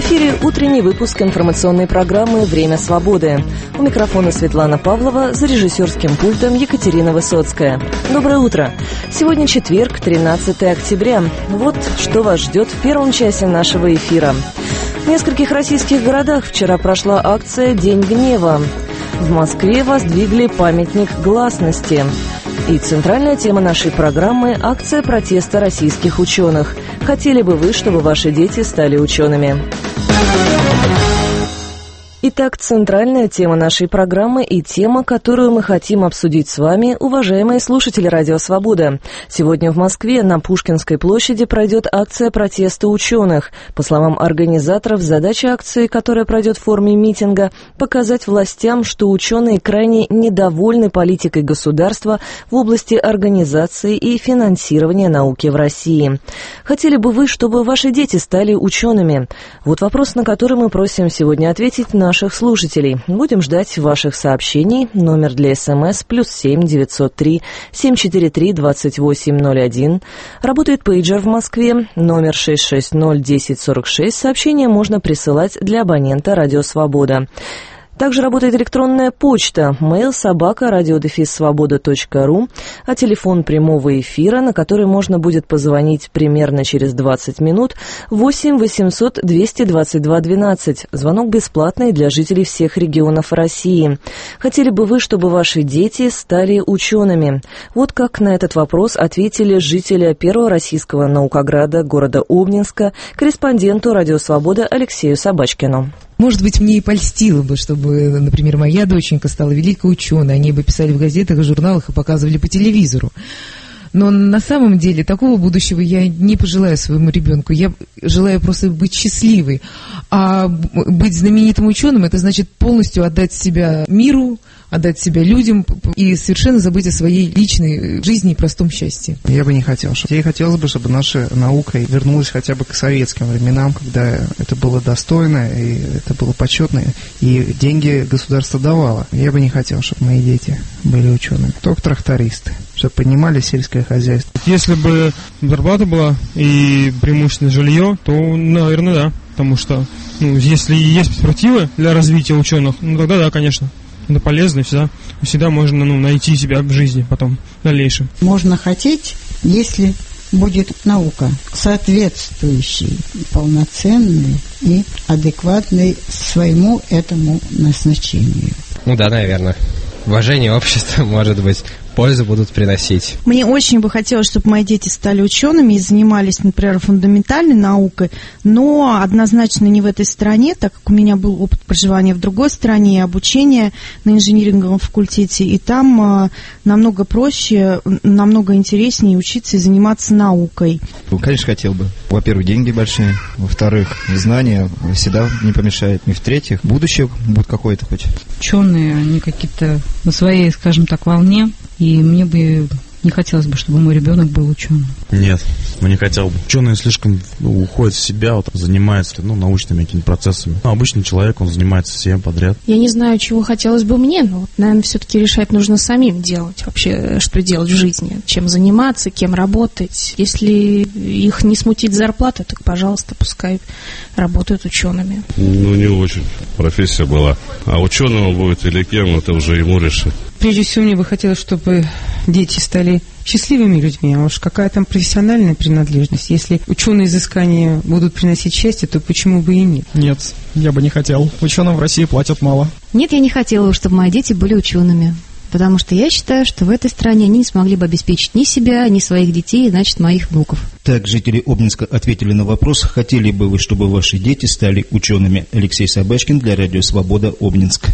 эфире утренний выпуск информационной программы «Время свободы». У микрофона Светлана Павлова, за режиссерским пультом Екатерина Высоцкая. Доброе утро. Сегодня четверг, 13 октября. Вот что вас ждет в первом часе нашего эфира. В нескольких российских городах вчера прошла акция «День гнева». В Москве воздвигли памятник гласности. И центральная тема нашей программы – акция протеста российских ученых. Хотели бы вы, чтобы ваши дети стали учеными? Итак, центральная тема нашей программы и тема, которую мы хотим обсудить с вами, уважаемые слушатели «Радио Свобода». Сегодня в Москве на Пушкинской площади пройдет акция протеста ученых. По словам организаторов, задача акции, которая пройдет в форме митинга, показать властям, что ученые крайне недовольны политикой государства в области организации и финансирования науки в России. Хотели бы вы, чтобы ваши дети стали учеными? Вот вопрос, на который мы просим сегодня ответить наших слушателей. Будем ждать ваших сообщений. Номер для СМС +7 903 743 2801. Работает пейджер в Москве. Номер 660 1046. Сообщения можно присылать для абонента «Радио Свобода». Также работает электронная почта mail@radio-svoboda.ru, а телефон прямого эфира, на который можно будет позвонить примерно через 20 минут, 8 800 222 12. Звонок бесплатный для жителей всех регионов России. Хотели бы вы, чтобы ваши дети стали учеными? Вот как на этот вопрос ответили жители первого российского наукограда города Обнинска корреспонденту «Радио Свобода» Алексею Собачкину. Может быть, мне и польстило бы, чтобы, например, моя доченька стала великой ученой, они бы писали в газетах, в журналах и показывали по телевизору. Но на самом деле такого будущего я не пожелаю своему ребенку. Я желаю просто быть счастливой. А быть знаменитым ученым – это значит полностью отдать себя миру, отдать себя людям и совершенно забыть о своей личной жизни и простом счастье. Я бы не хотел. Ей хотелось бы, чтобы наша наука вернулась хотя бы к советским временам, когда это было достойно, и это было почетно, и деньги государство давало. Я бы не хотел, чтобы мои дети были учеными. Только трактористы, чтобы поднимали сельское хозяйство. Если бы зарплата была и преимущественно жилье, то, наверное, да. Потому что, если есть перспективы для развития ученых, тогда да, конечно. Это полезно, всегда можно найти себя в жизни потом, в дальнейшем. Можно хотеть, если будет наука, соответствующая, полноценной и адекватной своему этому назначению. Да, наверное. Уважение общества, может быть, пользу будут приносить. Мне очень бы хотелось, чтобы мои дети стали учеными и занимались, например, фундаментальной наукой, но однозначно не в этой стране, так как у меня был опыт проживания в другой стране, обучения на инжиниринговом факультете, и там намного проще, намного интереснее учиться и заниматься наукой. Конечно, хотел бы. Во-первых, деньги большие, во-вторых, знания всегда не помешает, и в-третьих, будущее будет какое-то хоть. Ученые, они какие-то на своей, скажем так, волне. И мне бы не хотелось бы, чтобы мой ребенок был ученым. Нет, не хотел бы. Ученые слишком уходят в себя, занимаются научными какими-то процессами. Обычный человек, он занимается всем подряд. Я не знаю, чего хотелось бы мне, но, наверное, все-таки решать нужно самим делать вообще, что делать в жизни. Чем заниматься, кем работать. Если их не смутит зарплата, так, пожалуйста, пускай работают учеными. Не очень. Профессия была. А ученым будет или кем, это уже ему решить. Прежде всего, мне бы хотелось, чтобы дети стали счастливыми людьми, а уж какая там профессиональная принадлежность. Если ученые изыскания будут приносить счастье, то почему бы и нет? Нет, я бы не хотел. Ученым в России платят мало. Нет, я не хотела, чтобы мои дети были учеными. Потому что я считаю, что в этой стране они не смогли бы обеспечить ни себя, ни своих детей, значит, моих внуков. Так, жители Обнинска ответили на вопрос, хотели бы вы, чтобы ваши дети стали учеными. Алексей Собачкин для Радио Свобода, Обнинск.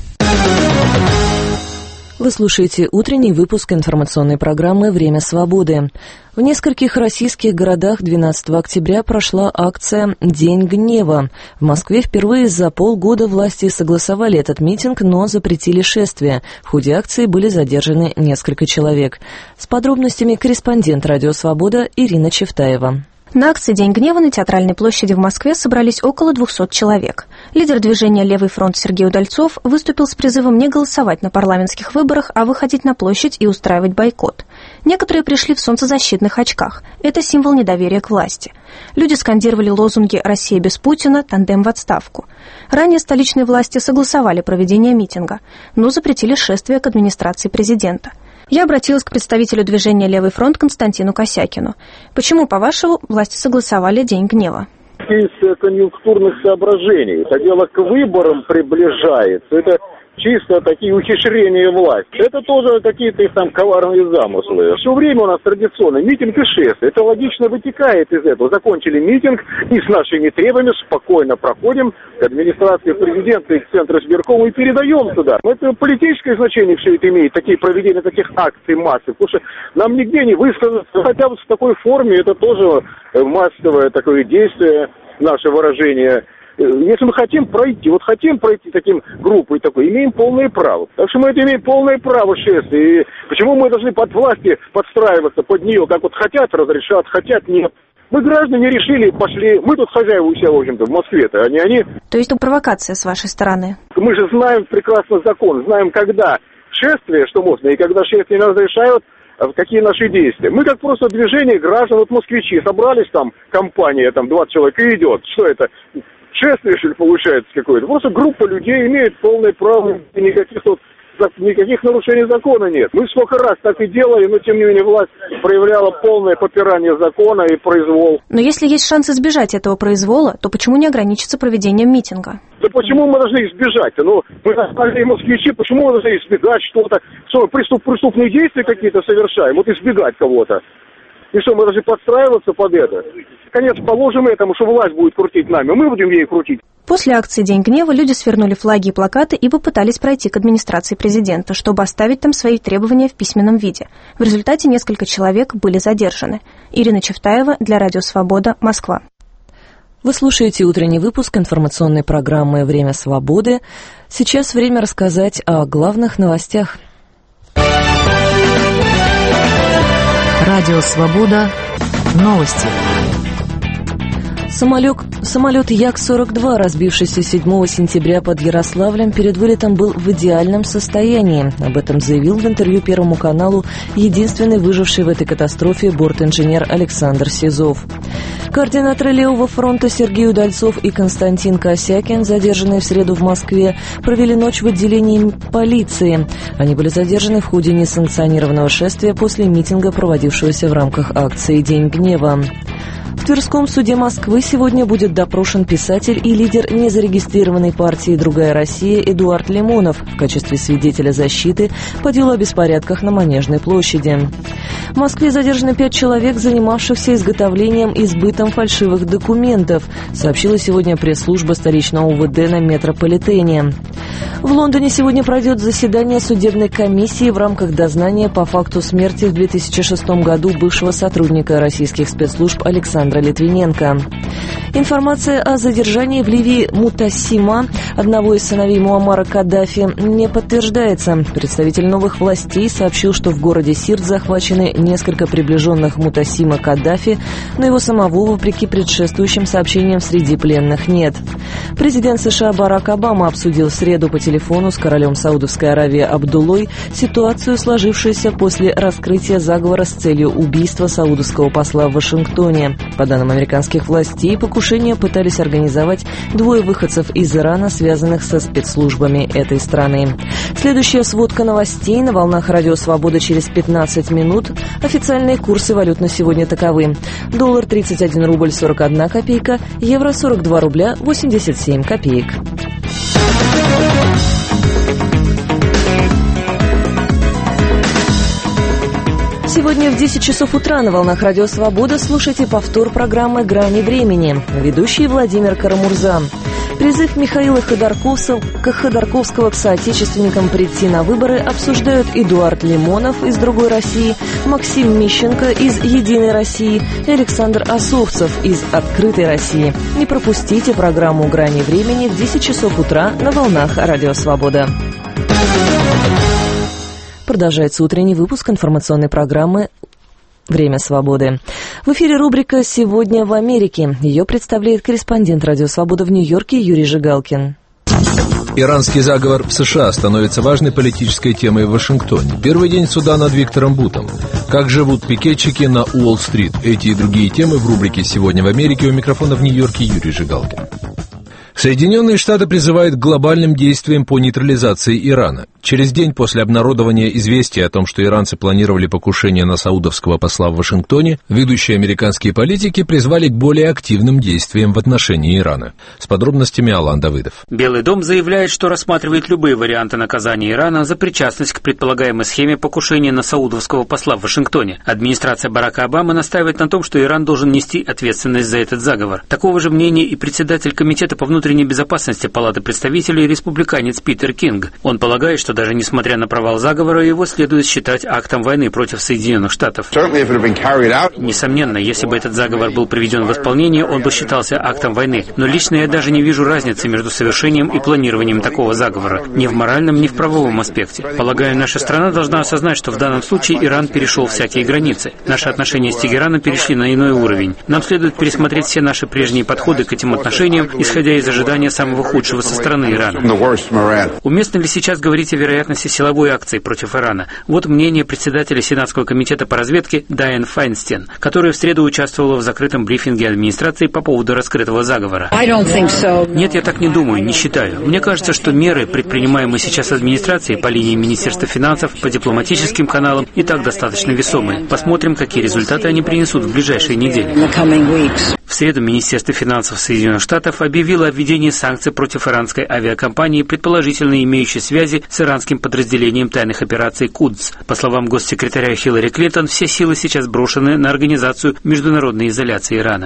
Вы слушаете утренний выпуск информационной программы «Время свободы». В нескольких российских городах 12 октября прошла акция «День гнева». В Москве впервые за полгода власти согласовали этот митинг, но запретили шествие. В ходе акции были задержаны несколько человек. С подробностями корреспондент «Радио Свобода» Ирина Чевтаева. На акции «День гнева» на Театральной площади в Москве собрались около 200 человек. Лидер движения «Левый фронт» Сергей Удальцов выступил с призывом не голосовать на парламентских выборах, а выходить на площадь и устраивать бойкот. Некоторые пришли в солнцезащитных очках. Это символ недоверия к власти. Люди скандировали лозунги «Россия без Путина», «Тандем в отставку». Ранее столичные власти согласовали проведение митинга, но запретили шествие к администрации президента. Я обратилась к представителю движения «Левый фронт» Константину Косякину. Почему, по-вашему, власти согласовали День гнева? Из конъюнктурных соображений. Это дело к выборам приближается. Это чисто такие ухищрения власти. Это тоже какие-то их там коварные замыслы. Все время у нас традиционно митинг и шествие. Это логично вытекает из этого. Закончили митинг и с нашими требованиями спокойно проходим к администрации президента и к центру избиркома и передаем туда. Это политическое значение все это имеет, такие проведения таких акций массы. Потому что нам нигде не высказаться, хотя вот в такой форме это тоже массовое такое действие, наше выражение. Если мы хотим пройти таким группой такой, имеем полное право. Так что мы это имеем полное право шествия. И почему мы должны под власти подстраиваться под нее, как вот хотят, разрешат, хотят, нет. Мы, граждане, решили, пошли. Мы тут хозяева у себя, в общем-то, в Москве-то, а не они. То есть это провокация с вашей стороны? Мы же знаем прекрасно закон, знаем, когда шествие, что можно, и когда шествие не разрешают, какие наши действия. Мы как просто движение граждан, вот москвичи, собрались там, компания, там 20 человек и идет. Что это? Шествие, что ли, получается какое-то? Просто группа людей имеет полное право, и никаких нарушений закона нет. Мы сколько раз так и делали, но тем не менее власть проявляла полное попирание закона и произвол. Но если есть шанс избежать этого произвола, то почему не ограничиться проведением митинга? Да почему мы должны избежать? Ну, мы остальные москвичи, почему мы должны избегать что-то? Что, преступные действия какие-то совершаем? Вот избегать кого-то. И что, мы должны подстраиваться под это? Конец положим этому, что власть будет крутить нами, а мы будем ей крутить. После акции «День гнева» люди свернули флаги и плакаты и попытались пройти к администрации президента, чтобы оставить там свои требования в письменном виде. В результате несколько человек были задержаны. Ирина Чевтаева для Радио Свобода, Москва. Вы слушаете утренний выпуск информационной программы «Время свободы». Сейчас время рассказать о главных новостях. Радио «Свобода». Новости. Самолет Як-42, разбившийся 7 сентября под Ярославлем, перед вылетом был в идеальном состоянии. Об этом заявил в интервью Первому каналу единственный выживший в этой катастрофе бортинженер Александр Сизов. Координаторы Левого фронта Сергей Удальцов и Константин Косякин, задержанные в среду в Москве, провели ночь в отделении полиции. Они были задержаны в ходе несанкционированного шествия после митинга, проводившегося в рамках акции «День гнева». В Тверском суде Москвы сегодня будет допрошен писатель и лидер незарегистрированной партии «Другая Россия» Эдуард Лимонов в качестве свидетеля защиты по делу о беспорядках на Манежной площади. В Москве задержаны 5 человек, занимавшихся изготовлением и сбытом фальшивых документов, сообщила сегодня пресс-служба столичного УВД на метрополитене. В Лондоне сегодня пройдет заседание судебной комиссии в рамках дознания по факту смерти в 2006 году бывшего сотрудника российских спецслужб Александра Литвиненко. Информация о задержании в Ливии Мутасима, одного из сыновей Муаммара Каддафи, не подтверждается. Представитель новых властей сообщил, что в городе Сирт захвачены несколько приближенных Мутасима Каддафи, но его самого, вопреки предшествующим сообщениям, среди пленных нет. Президент США Барак Обама обсудил в среду по телефону с королем Саудовской Аравии Абдуллой ситуацию, сложившуюся после раскрытия заговора с целью убийства саудовского посла в Вашингтоне. По данным американских властей, покушение пытались организовать 2 выходцев из Ирана, связанных со спецслужбами этой страны. Следующая сводка новостей на волнах Радио Свобода через 15 минут. Официальные курсы валют на сегодня таковы. Доллар 31 рубль 41 копейка, евро 42 рубля 87 копеек. Сегодня в 10 часов утра на волнах Радио Свобода слушайте повтор программы «Грани времени». Ведущий Владимир Карамурза. Призыв Михаила Ходорковского к соотечественникам прийти на выборы обсуждают Эдуард Лимонов из «Другой России», Максим Мищенко из «Единой России» и Александр Осовцев из «Открытой России». Не пропустите программу «Грани времени» в 10 часов утра на волнах Радио Свобода. Продолжается утренний выпуск информационной программы «Время свободы». В эфире рубрика «Сегодня в Америке». Ее представляет корреспондент Радио Свобода в Нью-Йорке Юрий Жигалкин. Иранский заговор в США становится важной политической темой в Вашингтоне. Первый день суда над Виктором Бутом. Как живут пикетчики на Уолл-стрит? Эти и другие темы в рубрике «Сегодня в Америке». У микрофона в Нью-Йорке Юрий Жигалкин. Соединенные Штаты призывают к глобальным действиям по нейтрализации Ирана. Через день после обнародования известия о том, что иранцы планировали покушение на саудовского посла в Вашингтоне, ведущие американские политики призвали к более активным действиям в отношении Ирана. С подробностями Алан Давыдов. Белый дом заявляет, что рассматривает любые варианты наказания Ирана за причастность к предполагаемой схеме покушения на саудовского посла в Вашингтоне. Администрация Барака Обамы настаивает на том, что Иран должен нести ответственность за этот заговор. Такого же мнения и председатель комитета по внутренней безопасности Палаты представителей республиканец Питер Кинг. Он полагает, что даже несмотря на провал заговора, его следует считать актом войны против Соединенных Штатов. Несомненно, если бы этот заговор был приведен в исполнение, он бы считался актом войны. Но лично я даже не вижу разницы между совершением и планированием такого заговора. Ни в моральном, ни в правовом аспекте. Полагаю, наша страна должна осознать, что в данном случае Иран перешел всякие границы. Наши отношения с Тегераном перешли на иной уровень. Нам следует пересмотреть все наши прежние подходы к этим отношениям, исходя из ожидания самого худшего со стороны Ирана. Уместно ли сейчас говорить о вероятности силовой акции против Ирана? Вот мнение председателя Сенатского комитета по разведке Дайан Файнстен, которая в среду участвовала в закрытом брифинге администрации по поводу раскрытого заговора. Нет, я так не думаю, не считаю. Мне кажется, что меры, предпринимаемые сейчас администрацией по линии Министерства финансов, по дипломатическим каналам, и так достаточно весомые. Посмотрим, какие результаты они принесут в ближайшие недели. В среду Министерство финансов Соединенных Штатов объявило о введении санкций против иранской авиакомпании, предположительно имеющей связи с иранским подразделением тайных операций «Кудс». По словам госсекретаря Хиллари Клинтон, все силы сейчас брошены на организацию международной изоляции Ирана.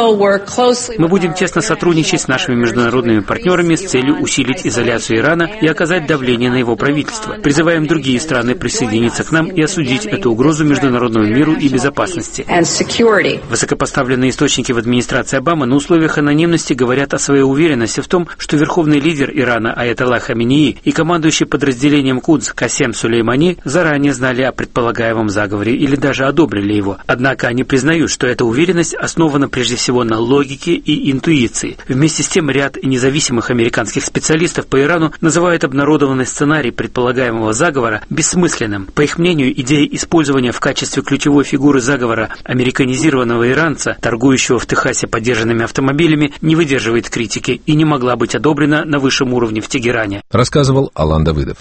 Мы будем тесно сотрудничать с нашими международными партнерами с целью усилить изоляцию Ирана и оказать давление на его правительство. Призываем другие страны присоединиться к нам и осудить эту угрозу международному миру и безопасности. Высокопоставленные источники в администрации Обамы на условиях анонимности говорят о своей уверенности в том, что верховный лидер Ирана Аятоллах Хаменеи и командующий подразделением Кудс Касем Сулеймани заранее знали о предполагаемом заговоре или даже одобрили его. Однако они признают, что эта уверенность основана прежде всего на логике и интуиции. Вместе с тем ряд независимых американских специалистов по Ирану называют обнародованный сценарий предполагаемого заговора бессмысленным. По их мнению, идея использования в качестве ключевой фигуры заговора американизированного иранца, торгующего в Техасе подержанными автомобилями, не выдерживает критики и не могла быть одобрена на высшем уровне в Тегеране. Рассказывал Алан Давыдов.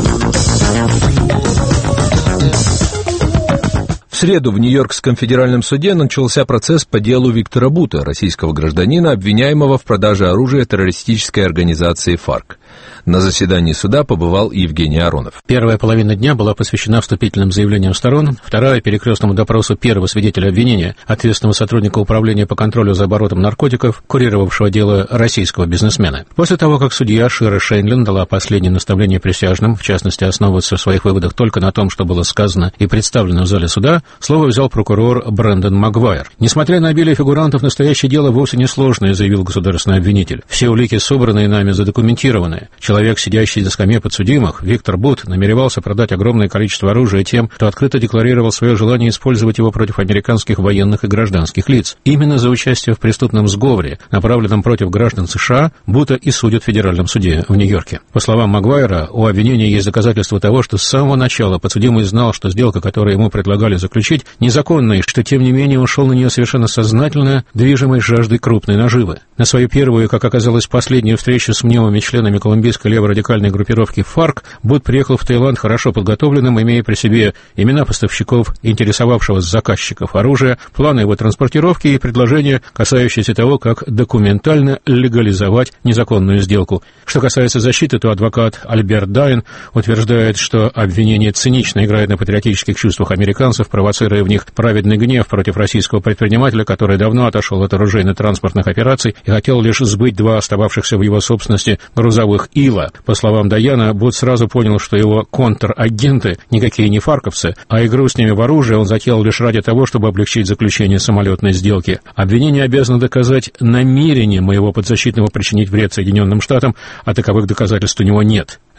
В среду в Нью-Йоркском федеральном суде начался процесс по делу Виктора Бута, российского гражданина, обвиняемого в продаже оружия террористической организации ФАРК. На заседании суда побывал Евгений Аронов. Первая половина дня была посвящена вступительным заявлениям сторон, вторая — перекрестному допросу первого свидетеля обвинения, ответственного сотрудника управления по контролю за оборотом наркотиков, курировавшего дело российского бизнесмена. После того, как судья Шира Шейнлин дала последнее наставление присяжным, в частности, основываться в своих выводах только на том, что было сказано и представлено в зале суда, слово взял прокурор Брэндон Магуайр. Несмотря на обилие фигурантов, настоящее дело вовсе не сложное, заявил государственный обвинитель. Все улики собранные нами задокументированы. Человек, сидящий на скамье подсудимых, Виктор Бут, намеревался продать огромное количество оружия тем, кто открыто декларировал свое желание использовать его против американских военных и гражданских лиц. Именно за участие в преступном сговоре, направленном против граждан США, Бута и судят в федеральном суде в Нью-Йорке. По словам Магуайра, у обвинения есть доказательства того, что с самого начала подсудимый знал, что сделка, которую ему предлагали заключить, незаконная, и что, тем не менее, он шел на нее совершенно сознательно, движимой жаждой крупной наживы. На свою первую, как оказалось, последнюю встречу с мнимыми членами колумбийской леворадикальной группировки ФАРК Бут приехал в Таиланд хорошо подготовленным, имея при себе имена поставщиков, интересовавшего заказчиков оружия, планы его транспортировки и предложения, касающиеся того, как документально легализовать незаконную сделку. Что касается защиты, то адвокат Альберт Дайн утверждает, что обвинение цинично играет на патриотических чувствах американцев, провоцируя в них праведный гнев против российского предпринимателя, который давно отошел от оружейно-транспортных операций и хотел лишь сбыть два остававшихся в его собственности грузовых ила. По словам Даяна, Бут сразу понял, что его контрагенты никакие не фарковцы, а игру с ними в оружие он затеял лишь ради того, чтобы облегчить заключение самолетной сделки. Обвинение обязано доказать намерение моего подзащитного причинить вред Соединенным Штатам, а таковых доказательств у него нет.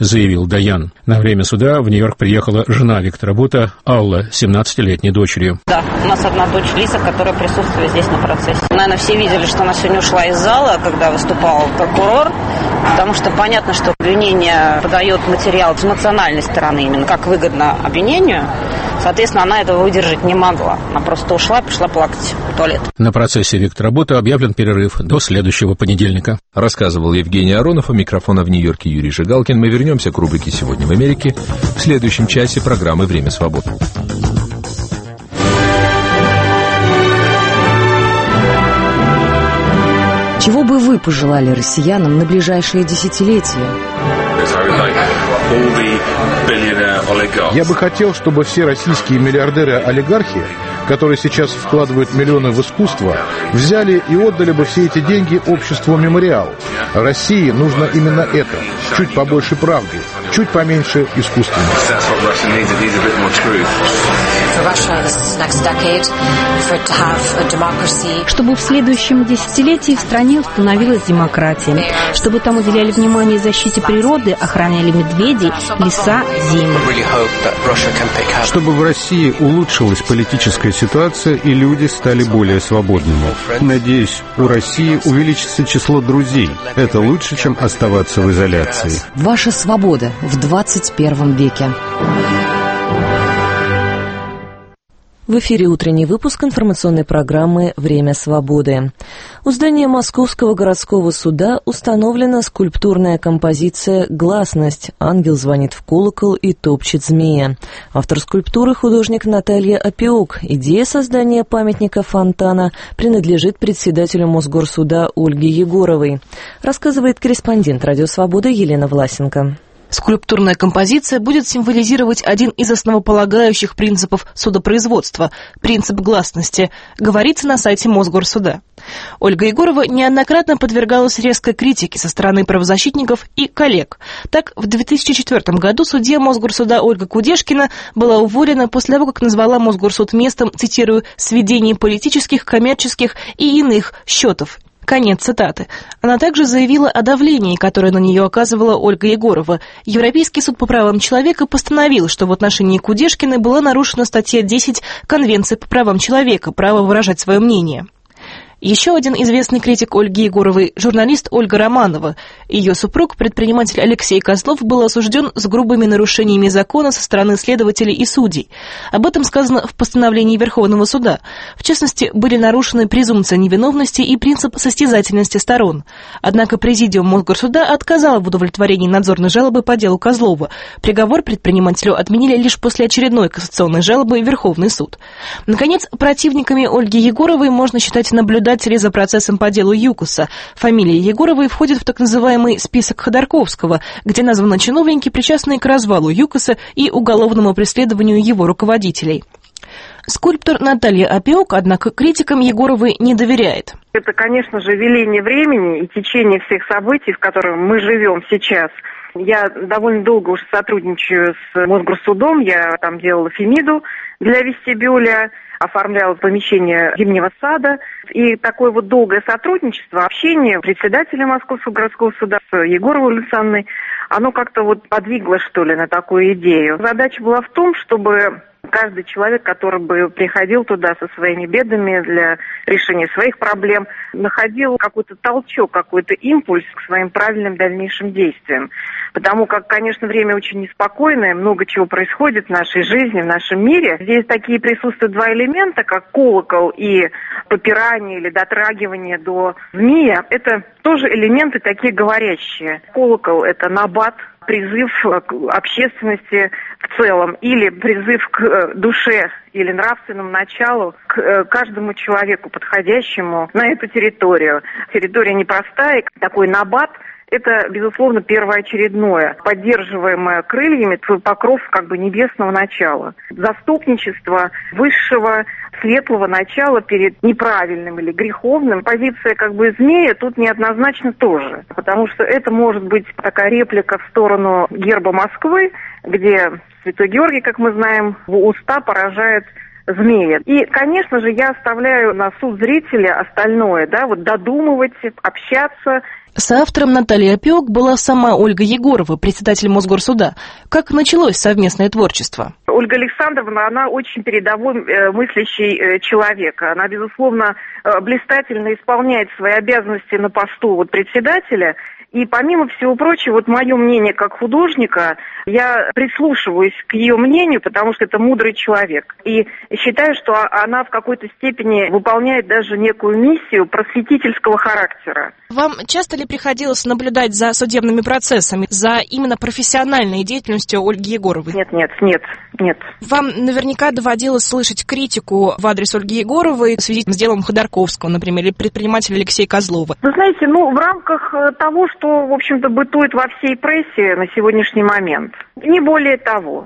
заявил Даян. На время суда в Нью-Йорк приехала жена Виктора Бута, Алла, 17-летней дочерью. Да, у нас одна дочь Лиза, которая присутствует здесь на процессе. Наверное, все видели, что она сегодня ушла из зала, когда выступал прокурор, потому что понятно, что обвинение подает материал с эмоциональной стороны, именно как выгодно обвинению. Соответственно, она этого выдержать не могла. Она просто ушла и пошла плакать в туалет. На процессе Виктора Бута объявлен перерыв до следующего понедельника. Рассказывал Евгений Аронов, у микрофона в Нью-Йорке Юрий Жигалкин. Мы вернемся к рубрике «Сегодня в Америке» в следующем часе программы «Время свободы». Чего бы вы пожелали россиянам на ближайшие десятилетия? Я бы хотел, чтобы все российские миллиардеры-олигархи, которые сейчас вкладывают миллионы в искусство, взяли и отдали бы все эти деньги обществу «Мемориал». России нужно именно это. Чуть побольше правды, чуть поменьше искусственности. Чтобы в следующем десятилетии в стране установилась демократия, чтобы там уделяли внимание защите природы, охраняли медведей, леса, земли. Чтобы в России улучшилась политическая ситуация и люди стали более свободными. Надеюсь, у России увеличится число друзей. Это лучше, чем оставаться в изоляции. Ваша свобода в 21 веке. В эфире утренний выпуск информационной программы «Время свободы». У здания Московского городского суда установлена скульптурная композиция «Гласность». Ангел звонит в колокол и топчет змея. Автор скульптуры — художник Наталья Апиок. Идея создания памятника фонтана принадлежит председателю Мосгорсуда Ольге Егоровой. Рассказывает корреспондент «Радио Свобода» Елена Власенко. Скульптурная композиция будет символизировать один из основополагающих принципов судопроизводства – принцип гласности, говорится на сайте Мосгорсуда. Ольга Егорова неоднократно подвергалась резкой критике со стороны правозащитников и коллег. Так, в 2004 году судья Мосгорсуда Ольга Кудешкина была уволена после того, как назвала Мосгорсуд местом, цитирую, «сведений политических, коммерческих и иных счетов». Конец цитаты. Она также заявила о давлении, которое на нее оказывала Ольга Егорова. Европейский суд по правам человека постановил, что в отношении Кудешкиной была нарушена статья 10 Конвенции по правам человека «Право выражать свое мнение». Еще один известный критик Ольги Егоровой – журналист Ольга Романова. Ее супруг, предприниматель Алексей Козлов, был осужден с грубыми нарушениями закона со стороны следователей и судей. Об этом сказано в постановлении Верховного суда. В частности, были нарушены презумпция невиновности и принцип состязательности сторон. Однако президиум Мосгорсуда отказал в удовлетворении надзорной жалобы по делу Козлова. Приговор предпринимателю отменили лишь после очередной кассационной жалобы в Верховный суд. Наконец, противниками Ольги Егоровой можно считать наблюдателей за процессом по делу ЮКОСа. Фамилия Егоровой входит в так называемый список Ходорковского, где названы чиновники, причастные к развалу ЮКОСа и уголовному преследованию его руководителей. Скульптор Наталья Апиок, однако, критикам Егоровой не доверяет. Это, конечно же, веление времени и течение всех событий, в которых мы живем сейчас. Я довольно долго уже сотрудничаю с Мосгорсудом, я там делала Фемиду для вестибюля, оформляла помещение Зимнего сада. И такое вот долгое сотрудничество, общение председателя Московского городского суда с Егоровой Александрой, оно как-то вот подвигло, что ли, на такую идею. Задача была в том, чтобы каждый человек, который бы приходил туда со своими бедами для решения своих проблем, находил какой-то толчок, какой-то импульс к своим правильным дальнейшим действиям. Потому как, конечно, время очень неспокойное, много чего происходит в нашей жизни, в нашем мире. Здесь такие присутствуют два элемента, как колокол и попирание или дотрагивание до змея. Это тоже элементы такие говорящие. Колокол – это набат, призыв к общественности в целом или призыв к душе или нравственному началу, к каждому человеку, подходящему на эту территорию. Территория непростая, такой набат – это, безусловно, первоочередное, поддерживаемое крыльями, твой покров как бы небесного начала. Заступничество высшего, светлого начала перед неправильным или греховным. Позиция как бы змея тут неоднозначно тоже, потому что это может быть такая реплика в сторону герба Москвы, где Святой Георгий, как мы знаем, в уста поражает змея. И, конечно же, я оставляю на суд зрителя остальное, да, вот додумывать, общаться Соавтором Натальи Опек была сама Ольга Егорова, председатель Мосгорсуда. Как началось совместное творчество? Ольга Александровна, она очень передовой мыслящий человек. Она, безусловно, блистательно исполняет свои обязанности на посту председателя. И помимо всего прочего, мое мнение как художника, я прислушиваюсь к ее мнению, потому что это мудрый человек. И считаю, что она в какой-то степени выполняет даже некую миссию просветительского характера. Вам часто ли приходилось наблюдать за судебными процессами, за именно профессиональной деятельностью Ольги Егоровой? Нет. Вам наверняка доводилось слышать критику в адрес Ольги Егоровой в связи с делом Ходорковского, например, или предпринимателя Алексея Козлова. Вы знаете, в рамках того, что, в общем-то, бытует во всей прессе на сегодняшний момент, не более того.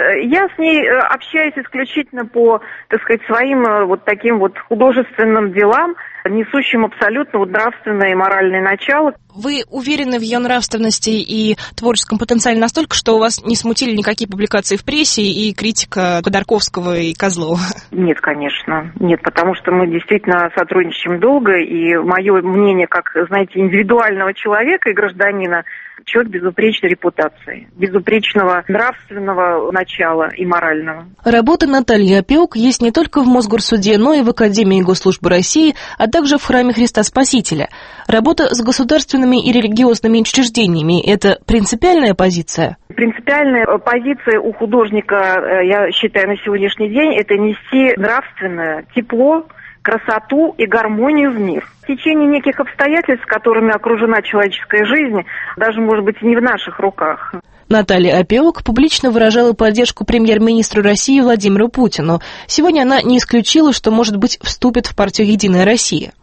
Я с ней общаюсь исключительно по, своим таким художественным делам, несущим абсолютно нравственное и моральное начало. Вы уверены в ее нравственности и творческом потенциале настолько, что у вас не смутили никакие публикации в прессе и критика Ходорковского и Козлова? Нет, конечно. Нет, потому что мы действительно сотрудничаем долго, и мое мнение, как, знаете, индивидуального человека и гражданина, человек безупречной репутации, безупречного нравственного начала и морального. Работа Натальи Опек есть не только в Мосгорсуде, но и в Академии Госслужбы России, а также в Храме Христа Спасителя. Работа с государственными и религиозными учреждениями – это принципиальная позиция? Принципиальная позиция у художника, я считаю, на сегодняшний день – это нести нравственное тепло, красоту и гармонию в мир. В течение неких обстоятельств, которыми окружена человеческая жизнь, даже, может быть, и не в наших руках. Наталья Опек публично выражала поддержку премьер-министру России Владимиру Путину. Сегодня она не исключила, что, может быть, вступит в партию «Единая Россия».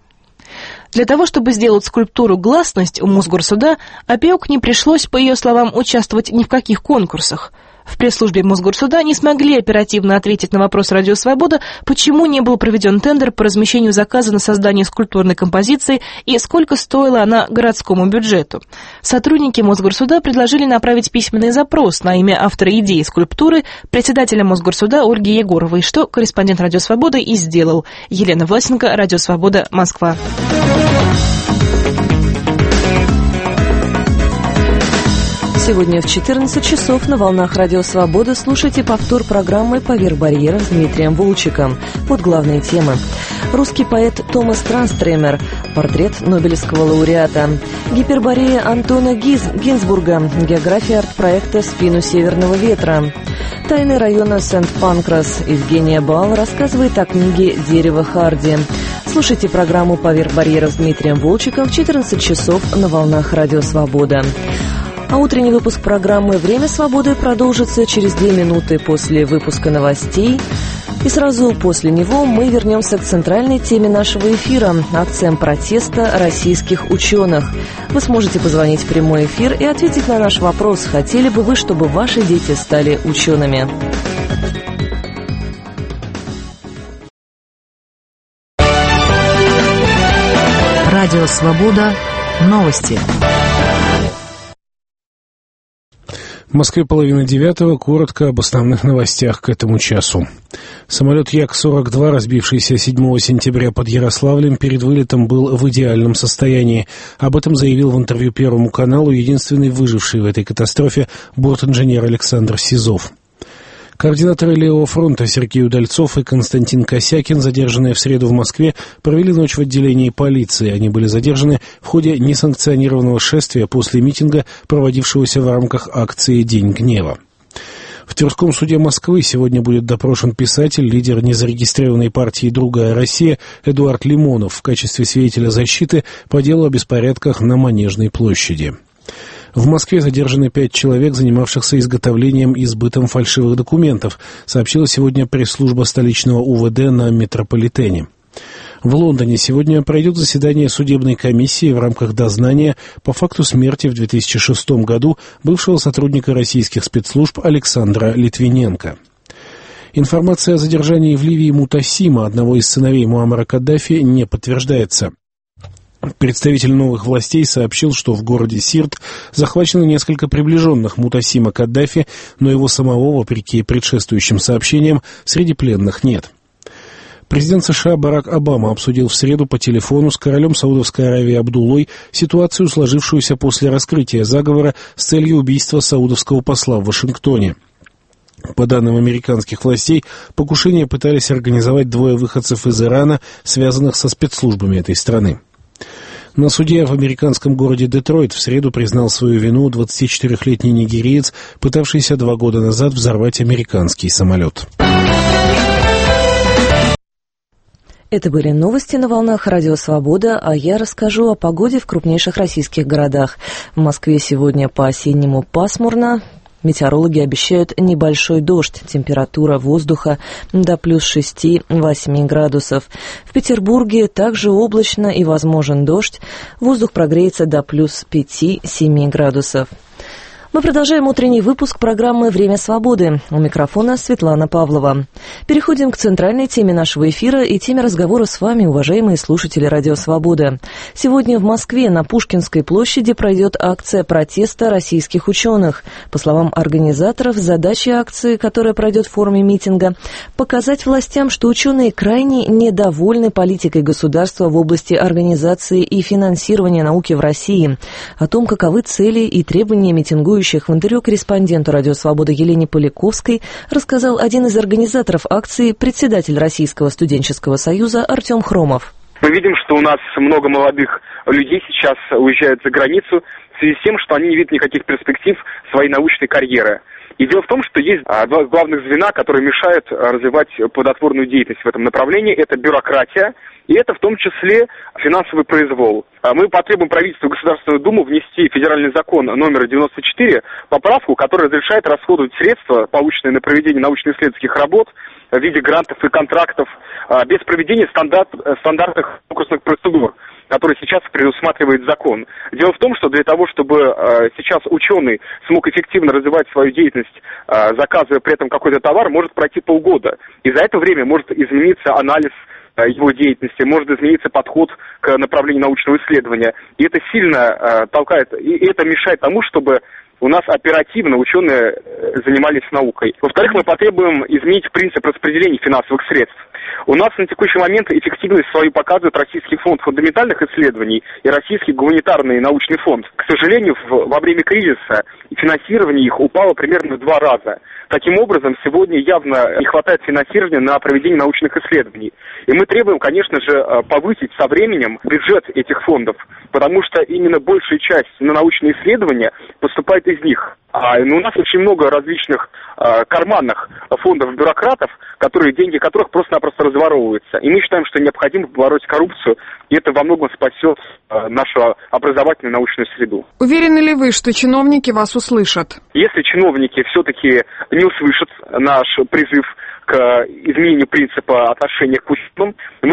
Для того, чтобы сделать скульптуру «Гласность» у Мосгорсуда, Опек не пришлось, по ее словам, участвовать ни в каких конкурсах. В пресс-службе Мосгорсуда не смогли оперативно ответить на вопрос «Радио Свобода», почему не был проведен тендер по размещению заказа на создание скульптурной композиции и сколько стоила она городскому бюджету. Сотрудники Мосгорсуда предложили направить письменный запрос на имя автора идеи скульптуры председателя Мосгорсуда Ольги Егоровой, что корреспондент «Радио Свобода» и сделал. Елена Власенко, «Радио Свобода», Москва. Сегодня в 14 часов на волнах «Радио Свобода» слушайте повтор программы «Поверх барьеров» с Дмитрием Волчиком. Под главные темы. Русский поэт Томас Транстремер. Портрет Нобелевского лауреата. Гиперборея Антона Гинзбурга. География арт-проекта «В спину северного ветра». Тайны района Сент-Панкрас. Евгения Бал рассказывает о книге «Дерево Харди». Слушайте программу «Поверх барьеров» с Дмитрием Волчиком в 14 часов на волнах «Радио Свобода». А утренний выпуск программы «Время свободы» продолжится через 2 минуты после выпуска новостей. И сразу после него мы вернемся к центральной теме нашего эфира – акциям протеста российских ученых. Вы сможете позвонить в прямой эфир и ответить на наш вопрос: хотели бы вы, чтобы ваши дети стали учеными? Радио «Свобода». Новости. В Москве 8:30. Коротко об основных новостях к этому часу. Самолет Як-42, разбившийся 7 сентября под Ярославлем, перед вылетом был в идеальном состоянии. Об этом заявил в интервью Первому каналу единственный выживший в этой катастрофе бортинженер Александр Сизов. Координаторы Левого фронта Сергей Удальцов и Константин Косякин, задержанные в среду в Москве, провели ночь в отделении полиции. Они были задержаны в ходе несанкционированного шествия после митинга, проводившегося в рамках акции «День гнева». В Тверском суде Москвы сегодня будет допрошен писатель, лидер незарегистрированной партии «Другая Россия» Эдуард Лимонов в качестве свидетеля защиты по делу о беспорядках на Манежной площади. В Москве задержаны 5 человек, занимавшихся изготовлением и сбытом фальшивых документов, сообщила сегодня пресс-служба столичного УВД на метрополитене. В Лондоне сегодня пройдет заседание судебной комиссии в рамках дознания по факту смерти в 2006 году бывшего сотрудника российских спецслужб Александра Литвиненко. Информация о задержании в Ливии Мутасима, одного из сыновей Муаммара Каддафи, не подтверждается. Представитель новых властей сообщил, что в городе Сирт захвачено несколько приближенных Мутасима Каддафи, но его самого, вопреки предшествующим сообщениям, среди пленных нет. Президент США Барак Обама обсудил в среду по телефону с королем Саудовской Аравии Абдуллой ситуацию, сложившуюся после раскрытия заговора с целью убийства саудовского посла в Вашингтоне. По данным американских властей, покушение пытались организовать двое выходцев из Ирана, связанных со спецслужбами этой страны. На суде в американском городе Детройт в среду признал свою вину 24-летний нигериец, пытавшийся 2 года назад взорвать американский самолет. Это были новости на волнах Радио Свобода, а я расскажу о погоде в крупнейших российских городах. В Москве сегодня по-осеннему пасмурно. Метеорологи обещают небольшой дождь, температура воздуха до плюс 6-8 градусов. В Петербурге также облачно и возможен дождь, воздух прогреется до плюс 5-7 градусов. Мы продолжаем утренний выпуск программы «Время свободы». У микрофона Светлана Павлова. Переходим к центральной теме нашего эфира и теме разговора с вами, уважаемые слушатели Радио Свобода. Сегодня в Москве на Пушкинской площади пройдет акция протеста российских ученых. По словам организаторов, задача акции, которая пройдет в форме митинга, показать властям, что ученые крайне недовольны политикой государства в области организации и финансирования науки в России. О том, каковы цели и требования митингующих, в интервью корреспонденту «Радио Свобода» Елене Поляковской рассказал один из организаторов акции, председатель Российского студенческого союза Артем Хромов. Мы видим, что у нас много молодых людей сейчас уезжают за границу в связи с тем, что они не видят никаких перспектив своей научной карьеры. И дело в том, что есть два главных звена, которые мешают развивать плодотворную деятельность в этом направлении. Это бюрократия, и это в том числе финансовый произвол. Мы потребуем правительству и Государственную Думу внести федеральный закон номер 94, поправку, которая разрешает расходовать средства, полученные на проведение научно-исследовательских работ в виде грантов и контрактов, без проведения стандартных конкурсных процедур, который сейчас предусматривает закон. Дело в том, что для того, чтобы сейчас ученый смог эффективно развивать свою деятельность, заказывая при этом какой-то товар, может пройти полгода. И за это время может измениться анализ его деятельности, может измениться подход к направлению научного исследования. И это сильно толкает, и это мешает тому, чтобы у нас оперативно ученые занимались наукой. Во-вторых, мы потребуем изменить принцип распределения финансовых средств. У нас на текущий момент эффективность свою показывает Российский фонд фундаментальных исследований и Российский гуманитарный научный фонд. К сожалению, во время кризиса финансирование их упало примерно в 2 раза. Таким образом, сегодня явно не хватает финансирования на проведение научных исследований. И мы требуем, конечно же, повысить со временем бюджет этих фондов, потому что именно большая часть на научные исследования поступает из них. Но у нас очень много различных карманных фондов-бюрократов, деньги которых просто-напросто разворовываются. И мы считаем, что необходимо побороть коррупцию, и это во многом спасет нашу образовательную научную среду. Уверены ли вы, что чиновники вас услышат? Если чиновники все-таки не услышат наш призыв к изменению принципа отношения к ученым,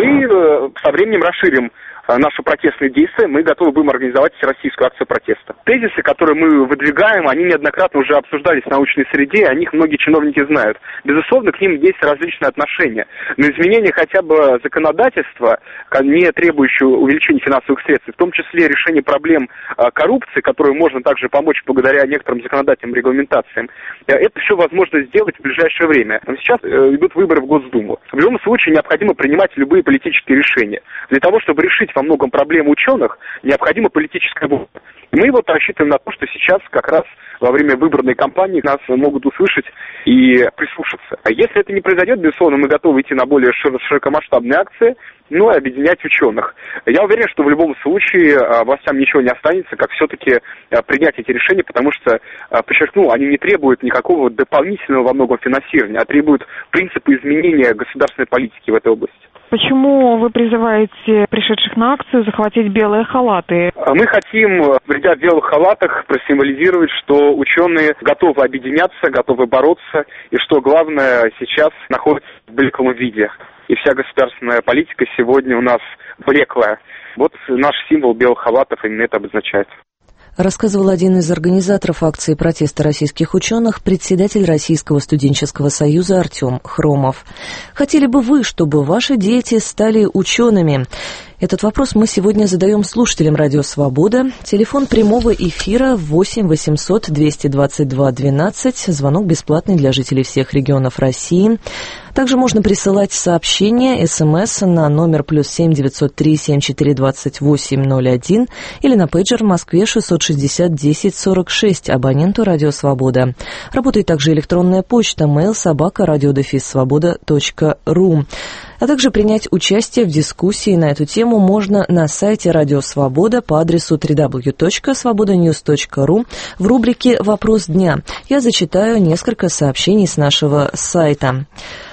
мы со временем расширим наши протестные действия, мы готовы будем организовать всероссийскую акцию протеста. Тезисы, которые мы выдвигаем, они неоднократно уже обсуждались в научной среде, о них многие чиновники знают. Безусловно, к ним есть различные отношения. Но изменение хотя бы законодательства, не требующего увеличения финансовых средств, в том числе решение проблем коррупции, которую можно также помочь благодаря некоторым законодательным регламентациям, это все возможно сделать в ближайшее время. Но сейчас идут выборы в Госдуму. В любом случае необходимо принимать любые политические решения. Для того, чтобы решить во многом проблемы ученых, необходима политическая воля. И мы рассчитываем на то, что сейчас как раз во время выборной кампании нас могут услышать и прислушаться. А если это не произойдет, безусловно, мы готовы идти на более широкомасштабные акции, и объединять ученых. Я уверен, что в любом случае властям ничего не останется, как все-таки принять эти решения, потому что, подчеркну, они не требуют никакого дополнительного во многом финансирования, а требуют принципа изменения государственной политики в этой области. Почему вы призываете пришедших на акцию захватить белые халаты? Мы хотим, придя в белых халатах, просимволизировать, что ученые готовы объединяться, готовы бороться, и что главное сейчас находится в блеклом виде. И вся государственная политика сегодня у нас блеклая. Вот наш символ белых халатов именно это обозначает. Рассказывал один из организаторов акции протеста российских ученых, председатель Российского студенческого союза Артем Хромов. Хотели бы вы, чтобы ваши дети стали учеными? Этот вопрос мы сегодня задаем слушателям Радио Свобода. Телефон прямого эфира 8 800 222 12. Звонок бесплатный для жителей всех регионов России. Также можно присылать сообщения, СМС на номер +7 903 74 28 01 или на пейджер в Москве 660 10 46 абоненту «Радио Свобода». Работает также электронная почта mail@radio-svoboda.ru. А также принять участие в дискуссии на эту тему можно на сайте «Радио Свобода» по адресу www.svobodanews.ru в рубрике «Вопрос дня». Я зачитаю несколько сообщений с нашего сайта.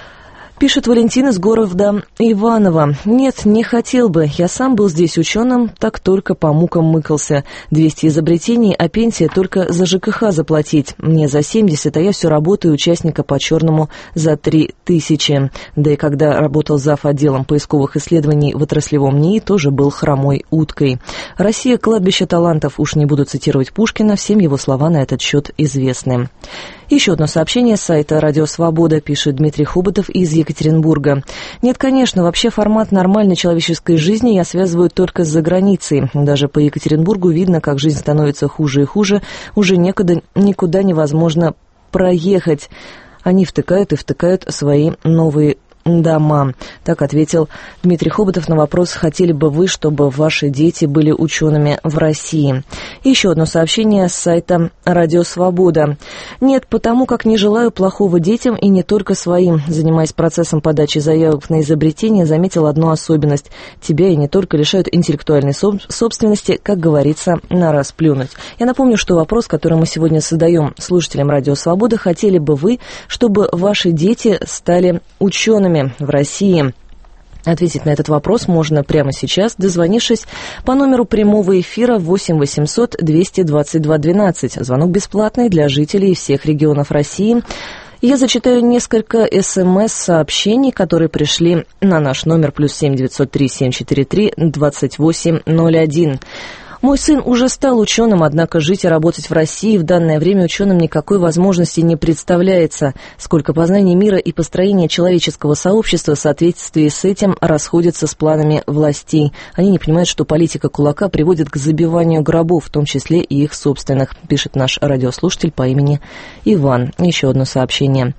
Пишет Валентин из города Иваново. Нет, не хотел бы. Я сам был здесь ученым, так только по мукам мыкался. 200 изобретений, а пенсия только за ЖКХ заплатить. Мне за 70, а я все работаю участника по черному за 3000. Да и когда работал зав. Отделом поисковых исследований в отраслевом НИИ, тоже был хромой уткой. Россия — кладбище талантов. Уж не буду цитировать Пушкина, всем его слова на этот счет известны. Еще одно сообщение с сайта «Радио Свобода», пишет Дмитрий Хоботов из Екатеринбурга. Нет, конечно, вообще формат нормальной человеческой жизни я связываю только с заграницей. Даже по Екатеринбургу видно, как жизнь становится хуже и хуже. Уже никуда невозможно проехать. Они втыкают и втыкают свои новые дома. Так ответил Дмитрий Хоботов на вопрос: хотели бы вы, чтобы ваши дети были учеными в России? И еще одно сообщение с сайта «Радио Свобода». Нет, потому как не желаю плохого детям и не только своим. Занимаясь процессом подачи заявок на изобретение, заметил одну особенность. Тебя и не только лишают интеллектуальной собственности, как говорится, на раз плюнуть. Я напомню, что вопрос, который мы сегодня задаем слушателям «Радио Свобода», хотели бы вы, чтобы ваши дети стали учеными в России? Ответить на этот вопрос можно прямо сейчас, дозвонившись по номеру прямого эфира 8 800 222 12. Звонок бесплатный для жителей всех регионов России. Я зачитаю несколько СМС-сообщений, которые пришли на наш номер +7 903 743 28 01. Мой сын уже стал ученым, однако жить и работать в России в данное время ученым никакой возможности не представляется. Сколько познаний мира и построения человеческого сообщества в соответствии с этим расходятся с планами властей. Они не понимают, что политика кулака приводит к забиванию гробов, в том числе и их собственных, пишет наш радиослушатель по имени Иван. Еще одно сообщение.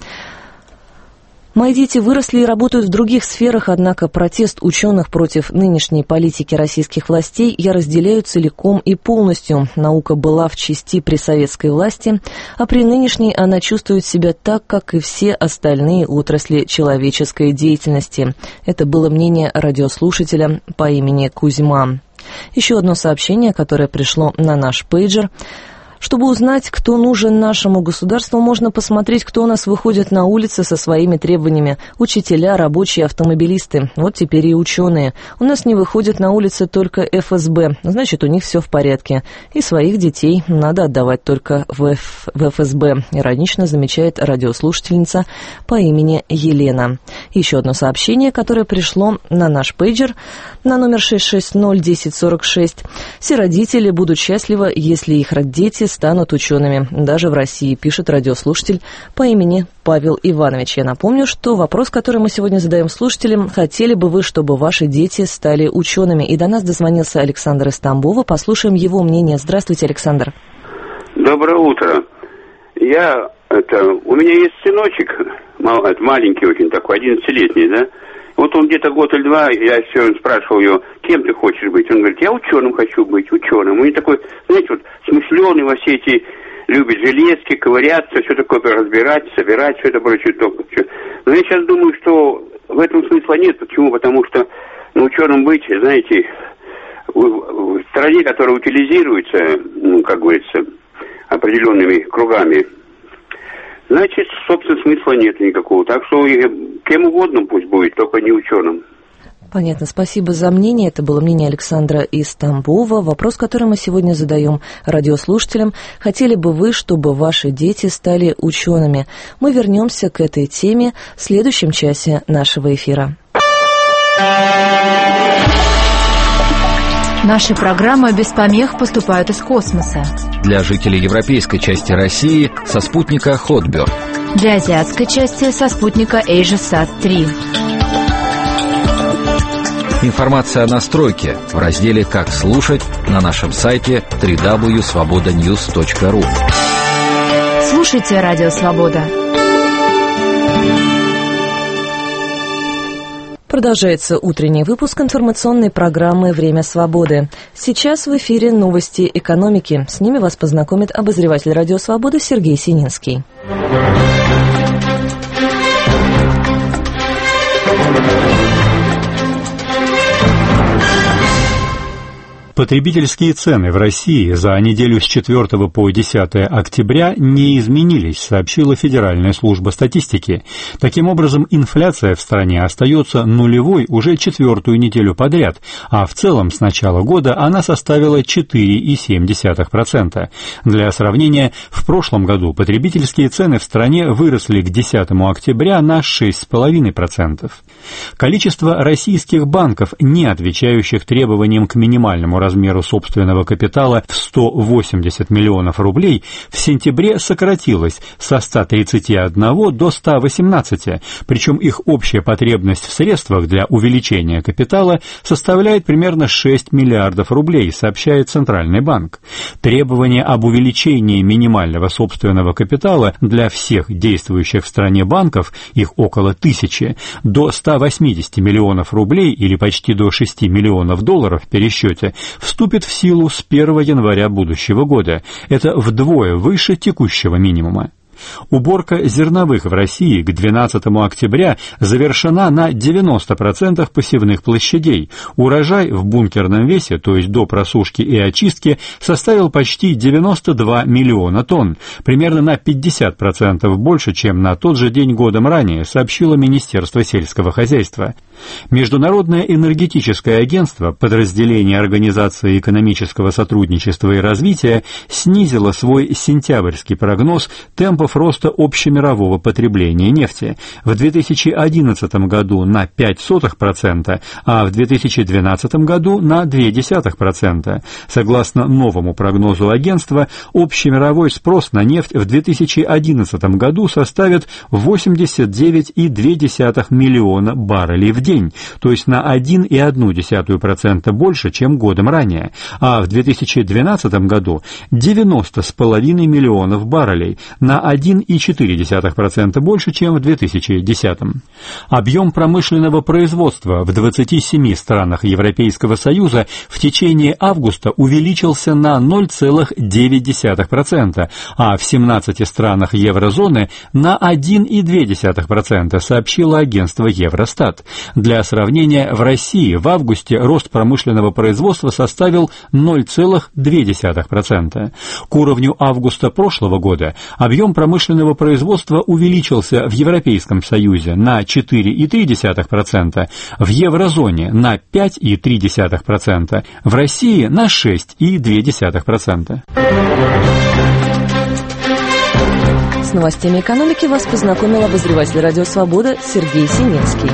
Мои дети выросли и работают в других сферах, однако протест ученых против нынешней политики российских властей я разделяю целиком и полностью. Наука была в части при советской власти, а при нынешней она чувствует себя так, как и все остальные отрасли человеческой деятельности. Это было мнение радиослушателя по имени Кузьма. Еще одно сообщение, которое пришло на наш пейджер. Чтобы узнать, кто нужен нашему государству, можно посмотреть, кто у нас выходит на улицы со своими требованиями. Учителя, рабочие, автомобилисты. Вот теперь и ученые. У нас не выходит на улицы только ФСБ. Значит, у них все в порядке. И своих детей надо отдавать только в ФСБ. Иронично замечает радиослушательница по имени Елена. Еще одно сообщение, которое пришло на наш пейджер на номер 660 1046. Все родители будут счастливы, если их дети станут учеными, даже в России, пишет радиослушатель по имени Павел Иванович. Я напомню, что вопрос, который мы сегодня задаем слушателям: хотели бы вы, чтобы ваши дети стали учеными? И до нас дозвонился Александр из Тамбова. Послушаем его мнение. Здравствуйте, Александр. Доброе утро. У меня есть сыночек, маленький очень такой, 11-летний, да? Вот он где-то год или два, я все спрашивал его: кем ты хочешь быть? Он говорит: я ученым хочу быть, ученым. Он такой, знаете, вот смышленый во все эти, любит железки, ковыряться, все такое разбирать, собирать, все это прочее. Но я сейчас думаю, что в этом смысла нет. Почему? Потому что ученым быть, знаете, в стране, которая утилизируется, как говорится, определенными кругами, значит, собственно, смысла нет никакого. Так что кем угодно пусть будет, только не ученым. Понятно. Спасибо за мнение. Это было мнение Александра из Тамбова. Вопрос, который мы сегодня задаем радиослушателям: хотели бы вы, чтобы ваши дети стали учеными? Мы вернемся к этой теме в следующем часе нашего эфира. Наши программы без помех поступают из космоса. Для жителей европейской части России со спутника Hotbird. Для азиатской части со спутника AsiaSat-3. Информация о настройке в разделе «Как слушать» на нашем сайте www.svobodanews.ru. Слушайте Радио Свобода. Продолжается утренний выпуск информационной программы «Время свободы». Сейчас в эфире новости экономики. С ними вас познакомит обозреватель «Радио Свобода» Сергей Сининский. Потребительские цены в России за неделю с 4 по 10 октября не изменились, сообщила Федеральная служба статистики. Таким образом, инфляция в стране остается нулевой уже четвертую неделю подряд, а в целом с начала года она составила 4,7%. Для сравнения, в прошлом году потребительские цены в стране выросли к 10 октября на 6,5%. Количество российских банков, не отвечающих требованиям к минимальному размеру собственного капитала в 180 миллионов рублей, в сентябре сократилось со 131 до 118, причем их общая потребность в средствах для увеличения капитала составляет примерно 6 миллиардов рублей, сообщает Центральный банк. Требования об увеличении минимального собственного капитала для всех действующих в стране банков, их около 1000, до 180 миллионов рублей или почти до 6 миллионов долларов в пересчете, вступит в силу с 1 января будущего года. Это вдвое выше текущего минимума. Уборка зерновых в России к 12 октября завершена на 90% посевных площадей. Урожай в бункерном весе, то есть до просушки и очистки, составил почти 92 миллиона тонн, примерно на 50% больше, чем на тот же день годом ранее, сообщило Министерство сельского хозяйства. Международное энергетическое агентство, подразделение Организации экономического сотрудничества и развития, снизило свой сентябрьский прогноз темпов роста общемирового потребления нефти в 2011 году на 0,05%, а в 2012 году на 0,2%. Согласно новому прогнозу агентства, общемировой спрос на нефть в 2011 году составит 89,2 миллиона баррелей в день, то есть на 1,1% больше, чем годом ранее, а в 2012 году 90,5 миллионов баррелей, на 1,4% больше, чем в 2010. Объем промышленного производства в 27 странах Европейского Союза в течение августа увеличился на 0,9%, а в 17 странах еврозоны на 1,2%, сообщило агентство Евростат. Для сравнения, в России в августе рост промышленного производства составил 0,2%. К уровню августа прошлого года объем промышленного производства увеличился в Европейском Союзе на 4,3%, в еврозоне на 5,3%, в России на 6,2%. С новостями экономики вас познакомил обозреватель «Радио Свобода» Сергей Сининский.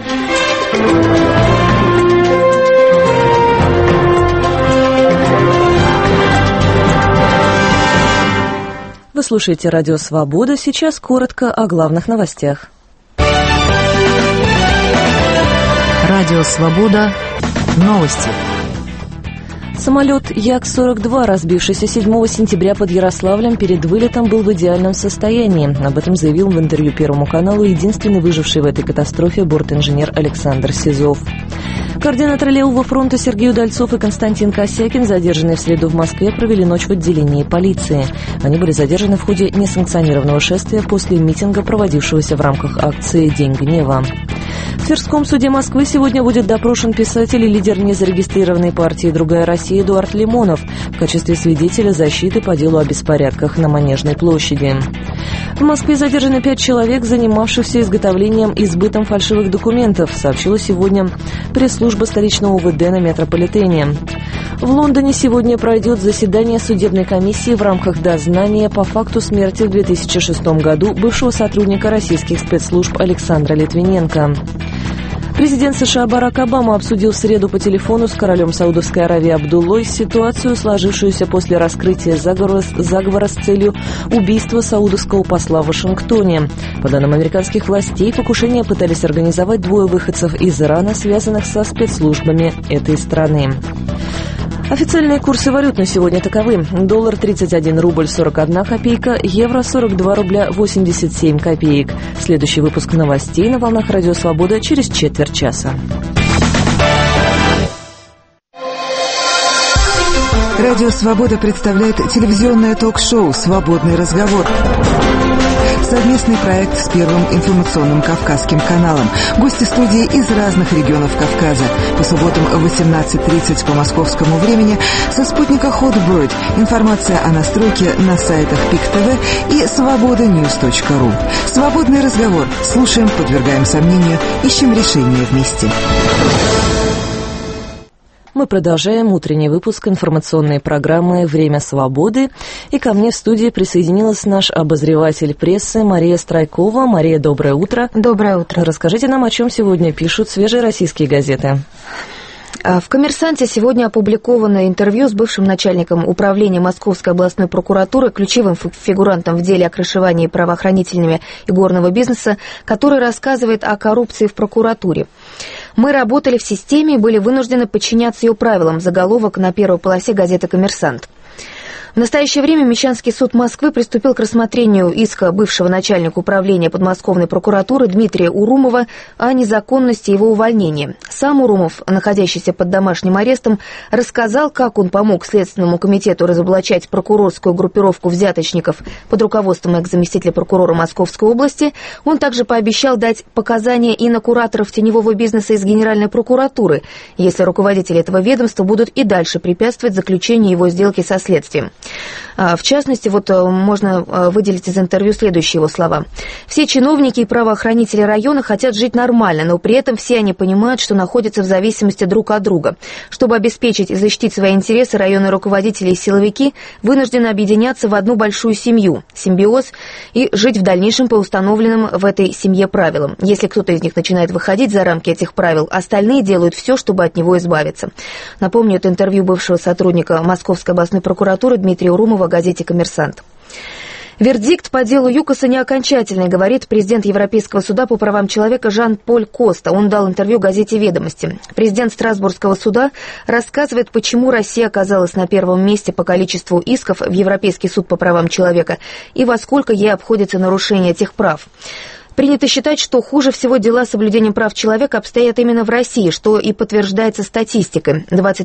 Вы слушаете «Радио Свобода». Сейчас коротко о главных новостях. Радио Свобода. Новости. Самолет Як-42, разбившийся 7 сентября под Ярославлем, перед вылетом был в идеальном состоянии. Об этом заявил в интервью Первому каналу единственный выживший в этой катастрофе бортинженер Александр Сизов. Координаторы Левого фронта Сергей Удальцов и Константин Косякин, задержанные в среду в Москве, провели ночь в отделении полиции. Они были задержаны в ходе несанкционированного шествия после митинга, проводившегося в рамках акции «День гнева». В Тверском суде Москвы сегодня будет допрошен писатель и лидер незарегистрированной партии «Другая Россия» Эдуард Лимонов в качестве свидетеля защиты по делу о беспорядках на Манежной площади. В Москве задержаны 5 человек, занимавшихся изготовлением и сбытом фальшивых документов, сообщила сегодня пресс-служба столичного УВД на метрополитене. В Лондоне сегодня пройдет заседание судебной комиссии в рамках дознания по факту смерти в 2006 году бывшего сотрудника российских спецслужб Александра Литвиненко. Президент США Барак Обама обсудил в среду по телефону с королем Саудовской Аравии Абдуллой ситуацию, сложившуюся после раскрытия заговора с целью убийства саудовского посла в Вашингтоне. По данным американских властей, покушение пытались организовать двое выходцев из Ирана, связанных со спецслужбами этой страны. Официальные курсы валют на сегодня таковы. Доллар 31 рубль 41 копейка, евро 42 рубля 87 копеек. Следующий выпуск новостей на волнах Радио Свобода через четверть часа. Радио Свобода представляет телевизионное ток-шоу «Свободный разговор». Совместный проект с Первым информационным Кавказским каналом. Гости студии из разных регионов Кавказа. По субботам в 18:30 по московскому времени со спутника Hotbird. Информация о настройке на сайтах ПИК-ТВ и свободаnews.ру. Свободный разговор. Слушаем, подвергаем сомнению, ищем решения вместе. Мы продолжаем утренний выпуск информационной программы «Время свободы». И ко мне в студии присоединилась наш обозреватель прессы Мария Страйкова. Мария, доброе утро. Доброе утро. Расскажите нам, о чем сегодня пишут свежие российские газеты. В «Коммерсанте» сегодня опубликовано интервью с бывшим начальником управления Московской областной прокуратуры, ключевым фигурантом в деле о крышевании правоохранительными и горного бизнеса, который рассказывает о коррупции в прокуратуре. «Мы работали в системе и были вынуждены подчиняться ее правилам», заголовок на первой полосе газеты «Коммерсант». В настоящее время Мещанский суд Москвы приступил к рассмотрению иска бывшего начальника управления подмосковной прокуратуры Дмитрия Урумова о незаконности его увольнения. Сам Урумов, находящийся под домашним арестом, рассказал, как он помог Следственному комитету разоблачать прокурорскую группировку взяточников под руководством экс-заместителя прокурора Московской области. Он также пообещал дать показания и на кураторов теневого бизнеса из Генеральной прокуратуры, если руководители этого ведомства будут и дальше препятствовать заключению его сделки со следствием. В частности, можно выделить из интервью следующие его слова. «Все чиновники и правоохранители района хотят жить нормально, но при этом все они понимают, что находятся в зависимости друг от друга. Чтобы обеспечить и защитить свои интересы, районные руководители и силовики вынуждены объединяться в одну большую семью, симбиоз, и жить в дальнейшем по установленным в этой семье правилам. Если кто-то из них начинает выходить за рамки этих правил, остальные делают все, чтобы от него избавиться». Напомню, это интервью бывшего сотрудника Московской областной прокуратуры Дмитрия Урумова в газете «Коммерсант». Вердикт по делу ЮКОСа не окончательный, говорит президент Европейского суда по правам человека Жан-Поль Коста. Он дал интервью газете «Ведомости». Президент Страсбургского суда рассказывает, почему Россия оказалась на первом месте по количеству исков в Европейский суд по правам человека и во сколько ей обходится нарушение этих прав. Принято считать, что хуже всего дела с соблюдением прав человека обстоят именно в России, что и подтверждается статистикой.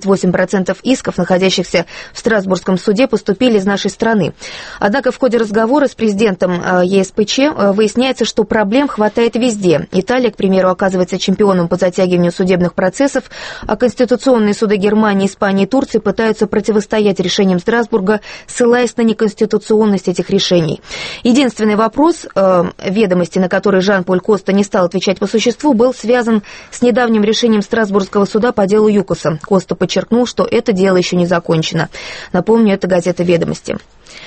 28% исков, находящихся в Страсбургском суде, поступили из нашей страны. Однако в ходе разговора с президентом ЕСПЧ выясняется, что проблем хватает везде. Италия, к примеру, оказывается чемпионом по затягиванию судебных процессов, а конституционные суды Германии, Испании и Турции пытаются противостоять решениям Страсбурга, ссылаясь на неконституционность этих решений. Единственный вопрос «Ведомости», на который Жан-Поль Коста не стал отвечать по существу, был связан с недавним решением Страсбургского суда по делу ЮКОСа. Коста подчеркнул, что это дело еще не закончено. Напомню, это газета «Ведомости».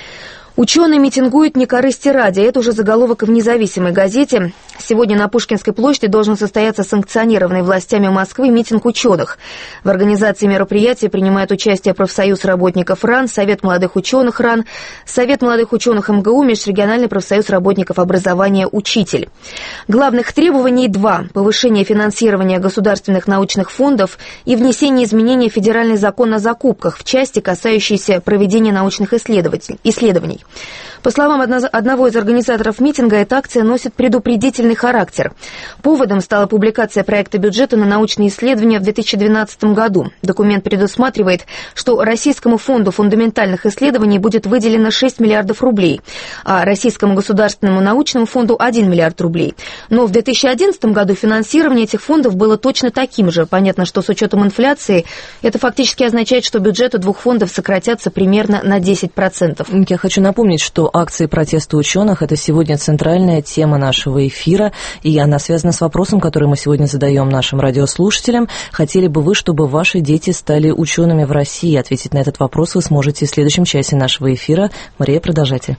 Ученые митингуют не корысти ради. Это уже заголовок в независимой газете. Сегодня на Пушкинской площади должен состояться санкционированный властями Москвы митинг ученых. В организации мероприятия принимают участие профсоюз работников РАН, Совет молодых ученых РАН, Совет молодых ученых МГУ, Межрегиональный профсоюз работников образования «Учитель». Главных требований два: повышение финансирования государственных научных фондов и внесение изменений в федеральный закон о закупках в части, касающейся проведения научных исследований. По словам одного из организаторов митинга, эта акция носит предупредительный характер. Поводом стала публикация проекта бюджета на научные исследования в 2012 году. Документ предусматривает, что Российскому фонду фундаментальных исследований будет выделено 6 миллиардов рублей, а Российскому государственному научному фонду 1 миллиард рублей. Но в 2011 году финансирование этих фондов было точно таким же. Понятно, что с учетом инфляции это фактически означает, что бюджеты двух фондов сократятся примерно на 10%. Я хочу напомнить, что акции протеста ученых – это сегодня центральная тема нашего эфира, и она связана с вопросом, который мы сегодня задаем нашим радиослушателям. Хотели бы вы, чтобы ваши дети стали учеными в России? Ответить на этот вопрос вы сможете в следующем часе нашего эфира. Мария, продолжайте.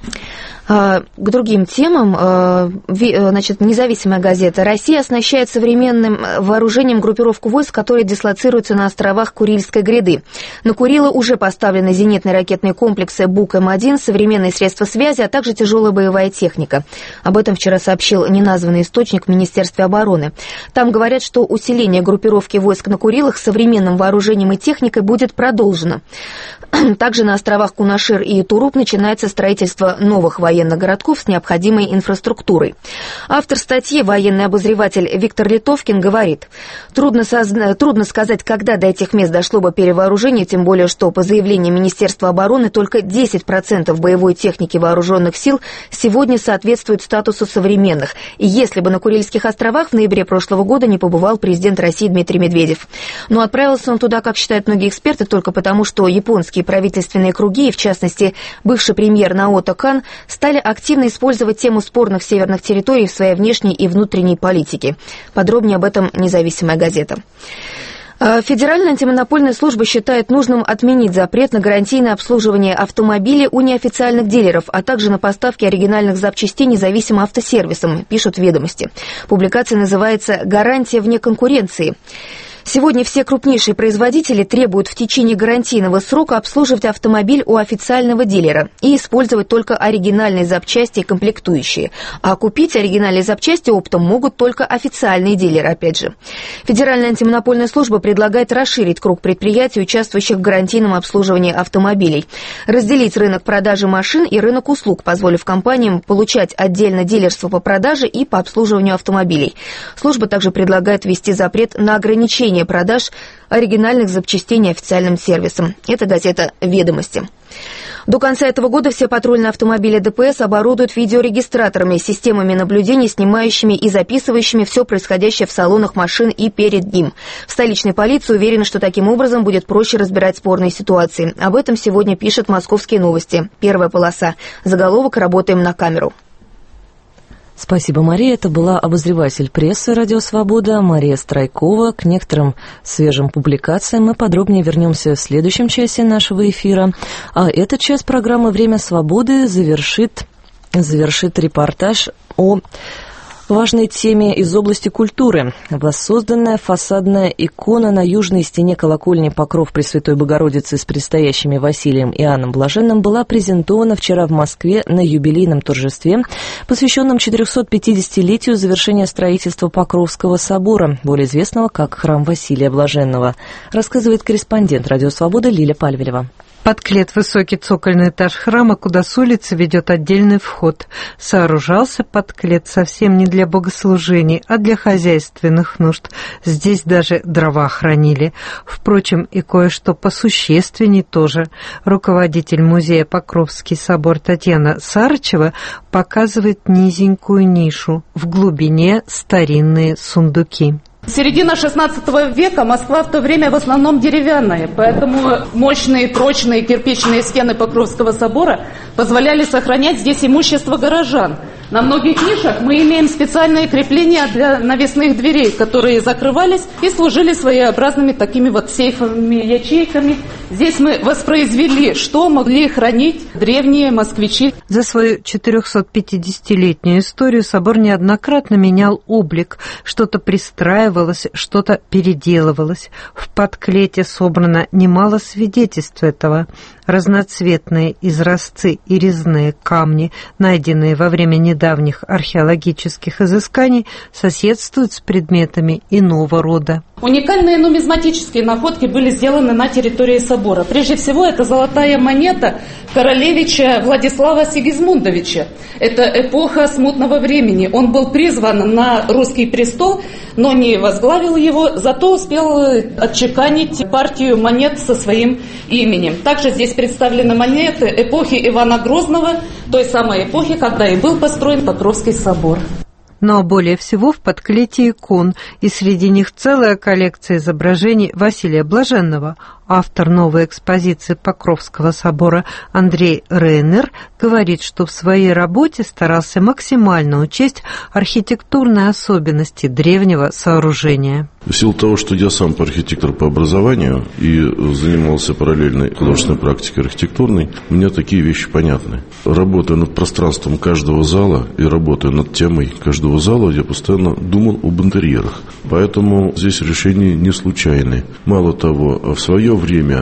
К другим темам, независимая газета. Россия оснащает современным вооружением группировку войск, которые дислоцируются на островах Курильской гряды. На Курилы уже поставлены зенитные ракетные комплексы БУК-М1, современные современные средства связи, а также тяжелая боевая техника. Об этом вчера сообщил неназванный источник в Министерстве обороны. Там говорят, что усиление группировки войск на Курилах с современным вооружением и техникой будет продолжено. Также на островах Кунашир и Туруп начинается строительство новых военных городков с необходимой инфраструктурой. Автор статьи, военный обозреватель Виктор Литовкин, говорит: трудно сказать, когда до этих мест дошло бы перевооружение, тем более, что по заявлению Министерства обороны только 10% боевой техники вооруженных сил сегодня соответствует статусу современных. И если бы на Курильских островах в ноябре прошлого года не побывал президент России Дмитрий Медведев. Но отправился он туда, как считают многие эксперты, только потому, что японские правительственные круги, и в частности бывший премьер Наото Кан, стали активно использовать тему спорных северных территорий в своей внешней и внутренней политике. Подробнее об этом «Независимая газета». Федеральная антимонопольная служба считает нужным отменить запрет на гарантийное обслуживание автомобилей у неофициальных дилеров, а также на поставки оригинальных запчастей независимым автосервисам, пишут «Ведомости». Публикация называется «Гарантия вне конкуренции». Сегодня все крупнейшие производители требуют в течение гарантийного срока обслуживать автомобиль у официального дилера и использовать только оригинальные запчасти и комплектующие. А купить оригинальные запчасти оптом могут только официальные дилеры, опять же. Федеральная антимонопольная служба предлагает расширить круг предприятий, участвующих в гарантийном обслуживании автомобилей, разделить рынок продажи машин и рынок услуг, позволив компаниям получать отдельно дилерство по продаже и по обслуживанию автомобилей. Служба также предлагает ввести запрет на ограничение продаж оригинальных запчастей неофициальным сервисом. Это газета «Ведомости». До конца этого года все патрульные автомобили ДПС оборудуют видеорегистраторами, системами наблюдения, снимающими и записывающими все происходящее в салонах машин и перед ним. В столичной полиции уверены, что таким образом будет проще разбирать спорные ситуации. Об этом сегодня пишут «Московские новости». Первая полоса. Заголовок «Работаем на камеру». Спасибо, Мария. Это была обозреватель прессы «Радио Свобода» Мария Страйкова. К некоторым свежим публикациям мы подробнее вернемся в следующем часе нашего эфира. А этот час программы «Время свободы» завершит репортаж о важной теме из области культуры. Воссозданная фасадная икона на южной стене колокольни Покров Пресвятой Богородицы с предстоящими Василием и Иоанном Блаженным была презентована вчера в Москве на юбилейном торжестве, посвященном 450-летию завершения строительства Покровского собора, более известного как Храм Василия Блаженного, рассказывает корреспондент «Радио Свобода» Лиля Пальвелева. Под клет высокий цокольный этаж храма, куда с улицы ведет отдельный вход. Сооружался под клет совсем не для богослужений, а для хозяйственных нужд. Здесь даже дрова хранили. Впрочем, и кое-что посущественней тоже. Руководитель музея Покровский собор Татьяна Сарычева показывает низенькую нишу. В глубине старинные сундуки. Середина XVI века, Москва в то время в основном деревянная, поэтому мощные, прочные кирпичные стены Покровского собора позволяли сохранять здесь имущество горожан. На многих нишах мы имеем специальные крепления для навесных дверей, которые закрывались и служили своеобразными такими вот сейфовыми ячейками. Здесь мы воспроизвели, что могли хранить древние москвичи. За свою 450-летнюю историю собор неоднократно менял облик. Что-то пристраивалось, что-то переделывалось. В подклете собрано немало свидетельств этого. Разноцветные изразцы и резные камни, найденные во время недавних археологических изысканий, соседствуют с предметами иного рода. Уникальные нумизматические находки были сделаны на территории собора. Прежде всего, это золотая монета королевича Владислава Сигизмундовича. Это эпоха смутного времени. Он был призван на русский престол, но не возглавил его, зато успел отчеканить партию монет со своим именем. Также здесь представлены монеты эпохи Ивана Грозного, той самой эпохи, когда и был построен Покровский собор. Но более всего в подклете икон, и среди них целая коллекция изображений Василия Блаженного. Автор новой экспозиции Покровского собора Андрей Рейнер говорит, что в своей работе старался максимально учесть архитектурные особенности древнего сооружения. В силу того, что я сам архитектор по образованию и занимался параллельной художественной практикой архитектурной, мне такие вещи понятны. Работая над пространством каждого зала и работая над темой каждого зала, я постоянно думал об интерьерах. Поэтому здесь решения не случайны. Мало того, в свое время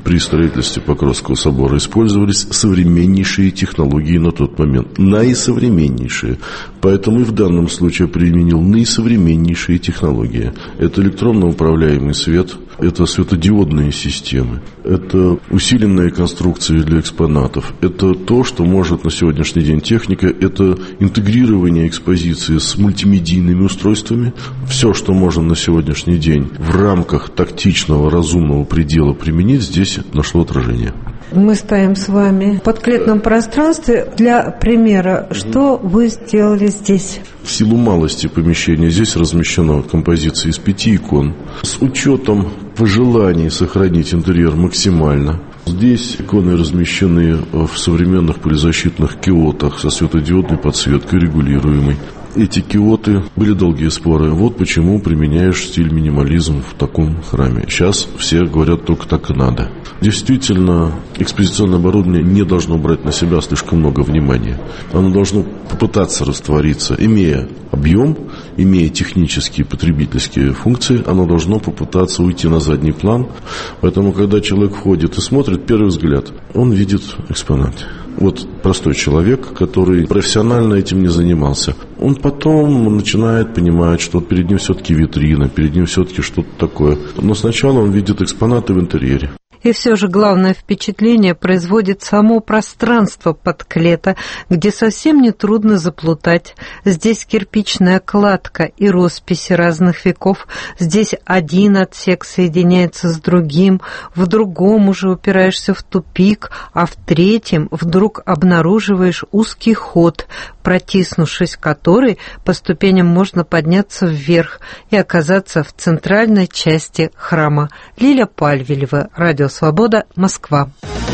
при строительстве Покровского собора использовались современнейшие технологии на тот момент. Наисовременнейшие. Поэтому и в данном случае применил наисовременнейшие технологии. Это электронно управляемый свет, это светодиодные системы, это усиленные конструкции для экспонатов, это то, что может на сегодняшний день техника, это интегрирование экспозиции с мультимедийными устройствами. Все, что можно на сегодняшний день в рамках тактичного, разумного предела применить, здесь нашло отражение. Мы стоим с вами в подклетном пространстве. Для примера, что вы сделали здесь? В силу малости помещения здесь размещена композиция из 5 икон с учетом пожеланий сохранить интерьер максимально. Здесь иконы размещены в современных полизащитных киотах со светодиодной подсветкой регулируемой. Эти киоты были долгие споры. Вот почему применяешь стиль минимализм в таком храме. Сейчас все говорят, только так и надо. Действительно, экспозиционное оборудование не должно брать на себя слишком много внимания. Оно должно попытаться раствориться. Имея объем, имея технические и потребительские функции, оно должно попытаться уйти на задний план. Поэтому, когда человек входит и смотрит, первый взгляд, он видит экспонат. Вот простой человек, который профессионально этим не занимался, он потом начинает понимать, что перед ним все-таки витрина, перед ним все-таки что-то такое. Но сначала он видит экспонаты в интерьере. И все же главное впечатление производит само пространство подклета, где совсем нетрудно заплутать. Здесь кирпичная кладка и росписи разных веков. Здесь один отсек соединяется с другим, в другом уже упираешься в тупик, а в третьем вдруг обнаруживаешь узкий ход, протиснувшись в который, по ступеням можно подняться вверх и оказаться в центральной части храма. Лиля Пальвелева, Радио Свобода, Москва.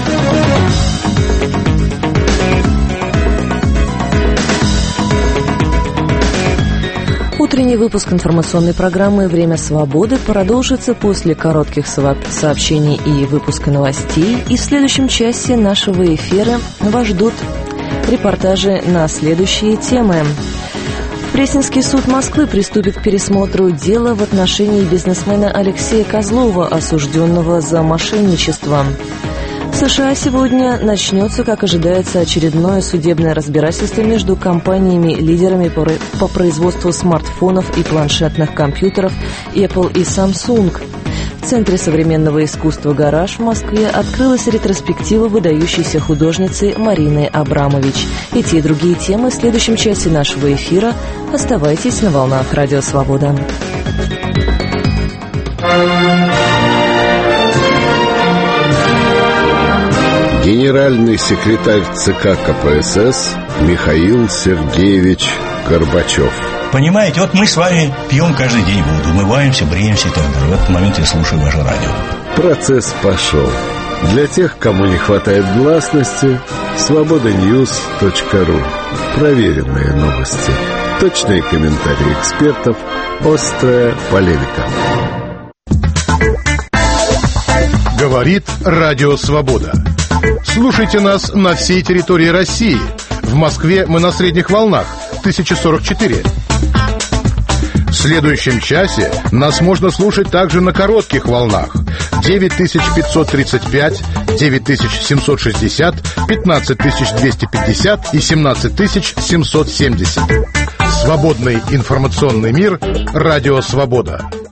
Утренний выпуск информационной программы «Время свободы» продолжится после коротких сообщений и выпуска новостей. И в следующем часе нашего эфира вас ждут репортажи на следующие темы. Пресненский суд Москвы приступит к пересмотру дела в отношении бизнесмена Алексея Козлова, осужденного за мошенничество. В США сегодня начнется, как ожидается, очередное судебное разбирательство между компаниями-лидерами по производству смартфонов и планшетных компьютеров Apple и Samsung. В Центре современного искусства «Гараж» в Москве открылась ретроспектива выдающейся художницы Марины Абрамович. Эти и другие темы в следующем часе нашего эфира. Оставайтесь на волнах Радио Свобода. Генеральный секретарь ЦК КПСС Михаил Сергеевич Горбачев. Понимаете, вот мы с вами пьем каждый день воду, умываемся, бреемся и так далее. В этот момент я слушаю ваше радио. Процесс пошел. Для тех, кому не хватает гласности, svobodanews.ru. Проверенные новости. Точные комментарии экспертов. Острая полемика. Говорит Радио Свобода. Слушайте нас на всей территории России. В Москве мы на средних волнах 1044. В следующем часе нас можно слушать также на коротких волнах 9535, 9760, 15250 и 17770. Свободный информационный мир. Радио Свобода.